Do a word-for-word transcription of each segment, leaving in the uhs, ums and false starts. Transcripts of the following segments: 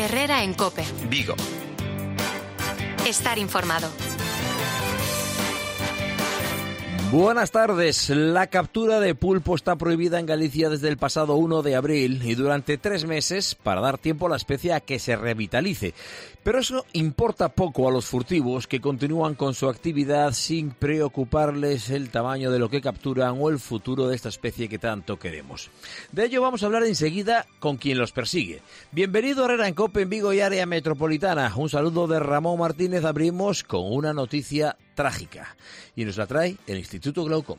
Herrera en COPE. Vigo. Estar informado. Buenas tardes. La captura de pulpo está prohibida en Galicia desde el pasado uno de abril y durante tres meses para dar tiempo a la especie a que se revitalice. Pero eso importa poco a los furtivos que continúan con su actividad sin preocuparles el tamaño de lo que capturan o el futuro de esta especie que tanto queremos. De ello vamos a hablar enseguida con quien los persigue. Bienvenido a Herrera en COPE en Vigo y área metropolitana. Un saludo de Ramón Martínez. Abrimos con una noticia trágica y nos la trae el Instituto Glaucom.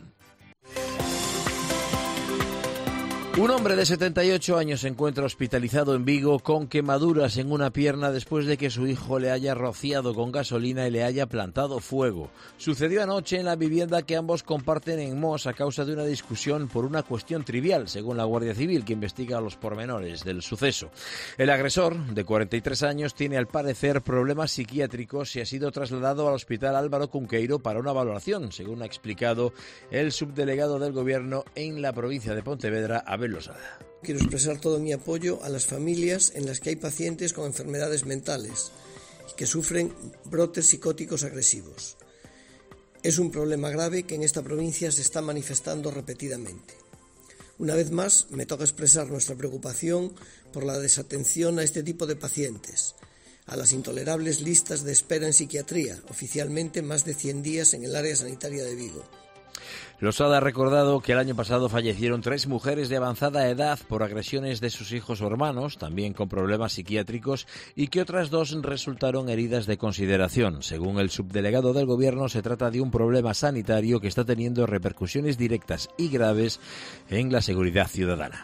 Un hombre de setenta y ocho años se encuentra hospitalizado en Vigo con quemaduras en una pierna después de que su hijo le haya rociado con gasolina y le haya plantado fuego. Sucedió anoche en la vivienda que ambos comparten en Mos a causa de una discusión por una cuestión trivial, según la Guardia Civil, que investiga los pormenores del suceso. El agresor, de cuarenta y tres años, tiene al parecer problemas psiquiátricos y ha sido trasladado al Hospital Álvaro Cunqueiro para una valoración, según ha explicado el subdelegado del Gobierno en la provincia de Pontevedra, Abel Losada. Quiero expresar todo mi apoyo a las familias en las que hay pacientes con enfermedades mentales y que sufren brotes psicóticos agresivos. Es un problema grave que en esta provincia se está manifestando repetidamente. Una vez más, me toca expresar nuestra preocupación por la desatención a este tipo de pacientes, a las intolerables listas de espera en psiquiatría, oficialmente más de cien días en el área sanitaria de Vigo. Losada ha recordado que el año pasado fallecieron tres mujeres de avanzada edad por agresiones de sus hijos o hermanos, también con problemas psiquiátricos, y que otras dos resultaron heridas de consideración. Según el subdelegado del Gobierno, se trata de un problema sanitario que está teniendo repercusiones directas y graves en la seguridad ciudadana.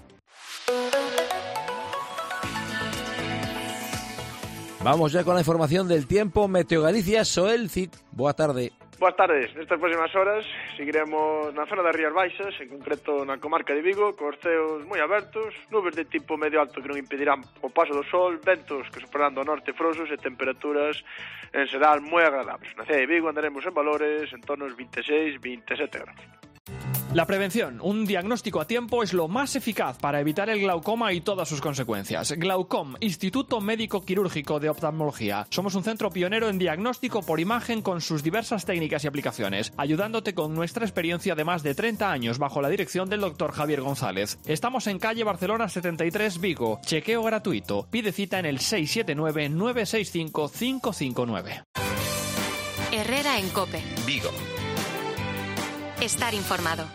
Vamos ya con la información del tiempo. Meteo Galicia, Soel Cid, boa tarde. Boas tardes. Nestas próximas horas seguiremos na zona das Rías Baixas, en concreto na comarca de Vigo, cos ceos moi abertos, nubes de tipo medio alto que non impedirán o paso do sol, ventos que superando ao norte frosos e temperaturas en xeral moi agradables. Na cidade de Vigo andaremos en valores en torno aos veintiséis, veintisiete grados. La prevención, un diagnóstico a tiempo, es lo más eficaz para evitar el glaucoma y todas sus consecuencias. Glaucom, Instituto Médico Quirúrgico de Oftalmología. Somos un centro pionero en diagnóstico por imagen con sus diversas técnicas y aplicaciones, ayudándote con nuestra experiencia de más de treinta años bajo la dirección del doctor Javier González. Estamos en calle Barcelona setenta y tres, Vigo. Chequeo gratuito. Pide cita en el seis siete nueve, nueve seis cinco, cinco cinco nueve. Herrera en COPE. Vigo. Estar informado.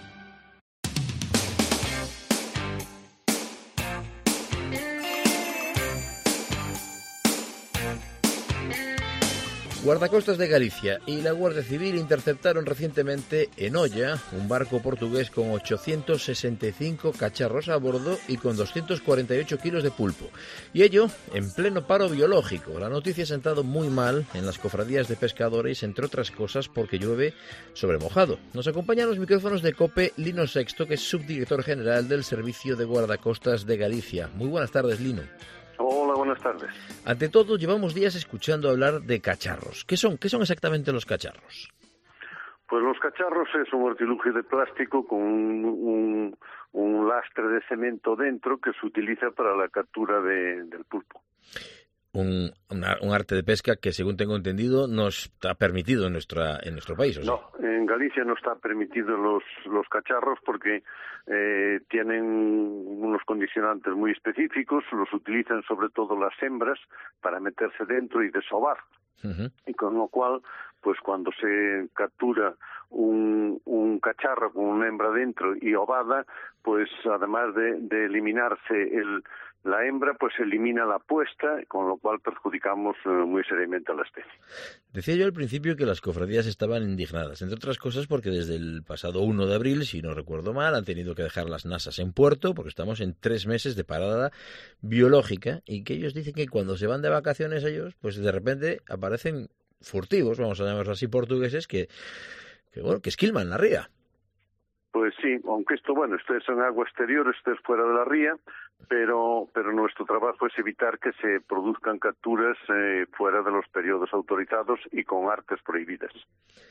Guardacostas de Galicia y la Guardia Civil interceptaron recientemente en Oia un barco portugués con ochocientos sesenta y cinco cacharros a bordo y con doscientos cuarenta y ocho kilos de pulpo. Y ello en pleno paro biológico. La noticia ha sentado muy mal en las cofradías de pescadores, entre otras cosas porque llueve sobre mojado. Nos acompañan los micrófonos de COPE Lino Sexto, que es subdirector general del Servicio de Guardacostas de Galicia. Muy buenas tardes, Lino. Hola, buenas tardes. Ante todo, llevamos días escuchando hablar de cacharros. ¿Qué son? ¿Qué son exactamente los cacharros? Pues los cacharros es un artilugio de plástico con un, un, un lastre de cemento dentro que se utiliza para la captura de, del pulpo. Un, una, un arte de pesca que, según tengo entendido, no está permitido en nuestra en nuestro país, ¿o sí? No, en Galicia no está permitido los los cacharros porque eh, tienen unos condicionantes muy específicos, los utilizan sobre todo las hembras para meterse dentro y desovar. Uh-huh. Y con lo cual, pues cuando se captura un, un cacharro con una hembra dentro y ovada, pues además de, de eliminarse el la hembra, pues elimina la puesta, con lo cual perjudicamos eh, muy seriamente a la especie. Decía yo al principio que las cofradías estaban indignadas, entre otras cosas porque desde el pasado uno de abril, si no recuerdo mal, han tenido que dejar las nasas en puerto porque estamos en tres meses de parada biológica y que ellos dicen que cuando se van de vacaciones ellos, pues de repente aparecen furtivos, vamos a llamarlos así, portugueses, que, que bueno, que esquilman la ría. Pues sí, aunque esto, bueno, esto es en agua exterior, esto es fuera de la ría, pero pero nuestro trabajo es evitar que se produzcan capturas eh, fuera de los periodos autorizados y con artes prohibidas.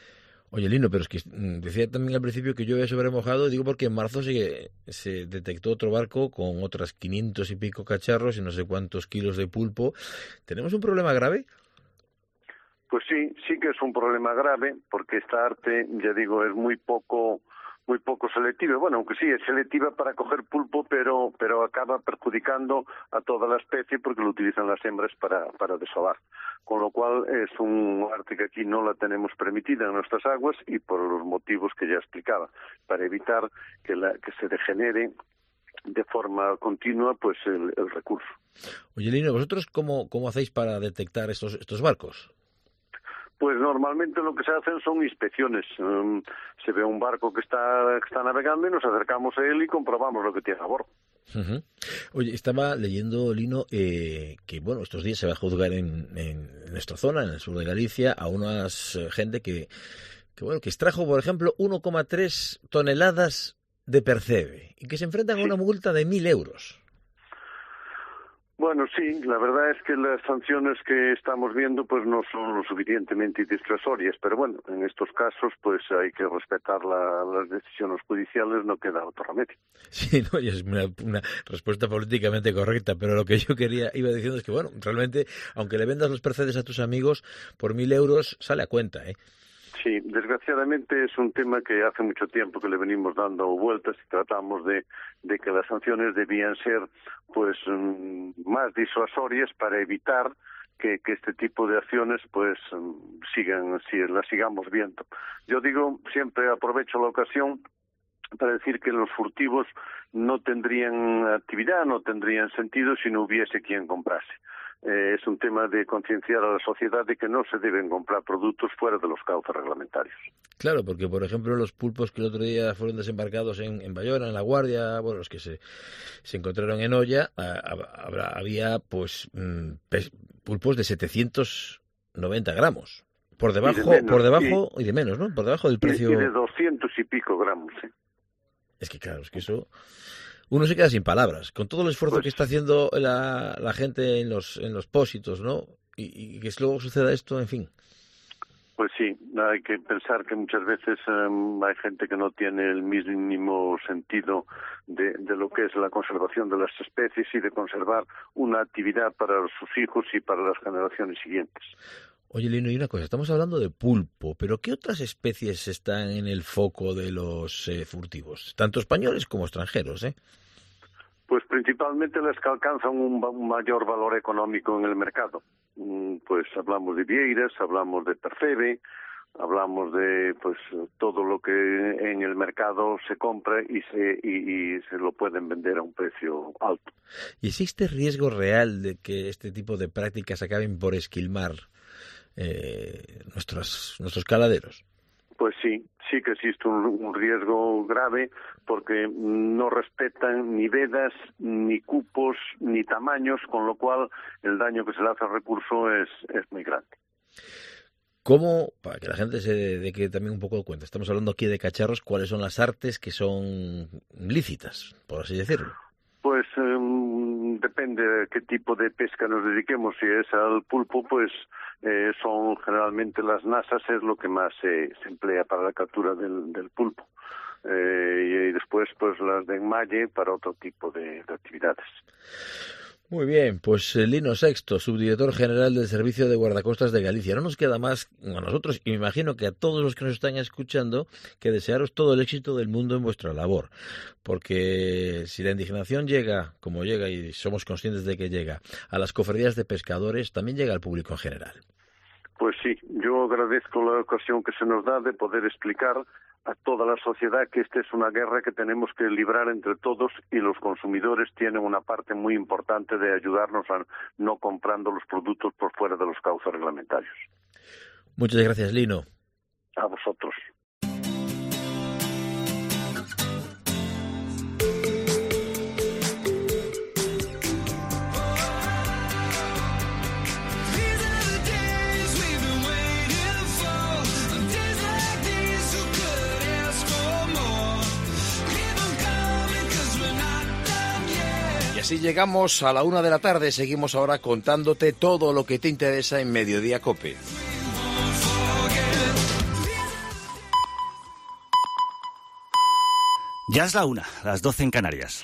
Oye, Lino, pero es que decía también al principio que llueve sobre mojado, digo porque en marzo se, se detectó otro barco con otras quinientos y pico cacharros y no sé cuántos kilos de pulpo. ¿Tenemos un problema grave? Pues sí, sí que es un problema grave, porque esta arte, ya digo, es muy poco muy poco selectiva. Bueno, aunque sí, es selectiva para coger pulpo, pero pero acaba perjudicando a toda la especie porque lo utilizan las hembras para, para desovar. Con lo cual es un arte que aquí no la tenemos permitida en nuestras aguas y por los motivos que ya explicaba, para evitar que, la, que se degenere de forma continua pues el, el recurso. Oye, Lino, ¿vosotros cómo, cómo hacéis para detectar estos, estos barcos? Pues normalmente lo que se hacen son inspecciones. Um, se ve un barco que está, que está navegando y nos acercamos a él y comprobamos lo que tiene a bordo. Uh-huh. Oye, estaba leyendo, Lino, eh, que bueno, estos días se va a juzgar en, en nuestra zona, en el sur de Galicia, a unas eh, gente que, que bueno, que extrajo, por ejemplo, uno coma tres toneladas de percebe y que se enfrentan sí. a una multa de mil euros. Bueno, sí, la verdad es que las sanciones que estamos viendo pues no son lo suficientemente disuasorias, pero bueno, en estos casos pues hay que respetar la, las decisiones judiciales, no queda otro remedio. Sí, no, y es una, una respuesta políticamente correcta, pero lo que yo quería iba diciendo es que bueno, realmente, aunque le vendas los percedes a tus amigos, por mil euros sale a cuenta, ¿eh? Sí, desgraciadamente es un tema que hace mucho tiempo que le venimos dando vueltas y tratamos de, de que las sanciones debían ser pues um, más disuasorias para evitar que, que este tipo de acciones pues um, sigan, si las sigamos viendo. Yo digo, siempre aprovecho la ocasión para decir que los furtivos no tendrían actividad, no tendrían sentido si no hubiese quien comprase. Eh, es un tema de concienciar a la sociedad de que no se deben comprar productos fuera de los cauces reglamentarios. Claro, porque por ejemplo los pulpos que el otro día fueron desembarcados en, en Bayona, en La Guardia, bueno, los que se, se encontraron en Oya, a, a, había pues pes, pulpos de setecientos noventa gramos. Por debajo, de menos, por debajo y, y de menos, ¿no? Por debajo del precio. Y de doscientos y pico gramos, sí. Es que claro, es que eso... Uno se queda sin palabras, con todo el esfuerzo pues, que está haciendo la, la gente en los en los pósitos, ¿no? Y, y que luego suceda esto, en fin. Pues sí, hay que pensar que muchas veces um, hay gente que no tiene el mínimo sentido de, de lo que es la conservación de las especies y de conservar una actividad para sus hijos y para las generaciones siguientes. Oye, Lino, y una cosa, estamos hablando de pulpo, pero ¿qué otras especies están en el foco de los eh, furtivos? Tanto españoles como extranjeros, ¿eh? Pues principalmente las que alcanzan un, un mayor valor económico en el mercado. Pues hablamos de vieiras, hablamos de percebe, hablamos de pues todo lo que en el mercado se compra y se, y, y se lo pueden vender a un precio alto. ¿Y existe riesgo real de que este tipo de prácticas acaben por esquilmar Eh, nuestros nuestros caladeros? Pues sí, sí que existe un, un riesgo grave porque no respetan ni vedas, ni cupos, ni tamaños, con lo cual el daño que se le hace al recurso es, es muy grande. ¿Cómo, para que la gente se dé que también un poco de cuenta, estamos hablando aquí de cacharros, cuáles son las artes que son lícitas, por así decirlo? Pues um, depende de qué tipo de pesca nos dediquemos. Si es al pulpo, pues eh, son generalmente las nasas, es lo que más se, se emplea para la captura del, del pulpo. Eh, y después, pues las de enmalle para otro tipo de, de actividades. Muy bien, pues Lino Sexto, subdirector general del Servicio de Guardacostas de Galicia. No nos queda más a nosotros, y me imagino que a todos los que nos están escuchando, que desearos todo el éxito del mundo en vuestra labor. Porque si la indignación llega, como llega, y somos conscientes de que llega, a las cofradías de pescadores, también llega al público en general. Pues sí, yo agradezco la ocasión que se nos da de poder explicar a toda la sociedad que esta es una guerra que tenemos que librar entre todos y los consumidores tienen una parte muy importante de ayudarnos a no comprando los productos por fuera de los cauces reglamentarios. Muchas gracias, Lino. A vosotros. Así llegamos a la una de la tarde. Seguimos ahora contándote todo lo que te interesa en Mediodía COPE. Ya es la una, las doce en Canarias.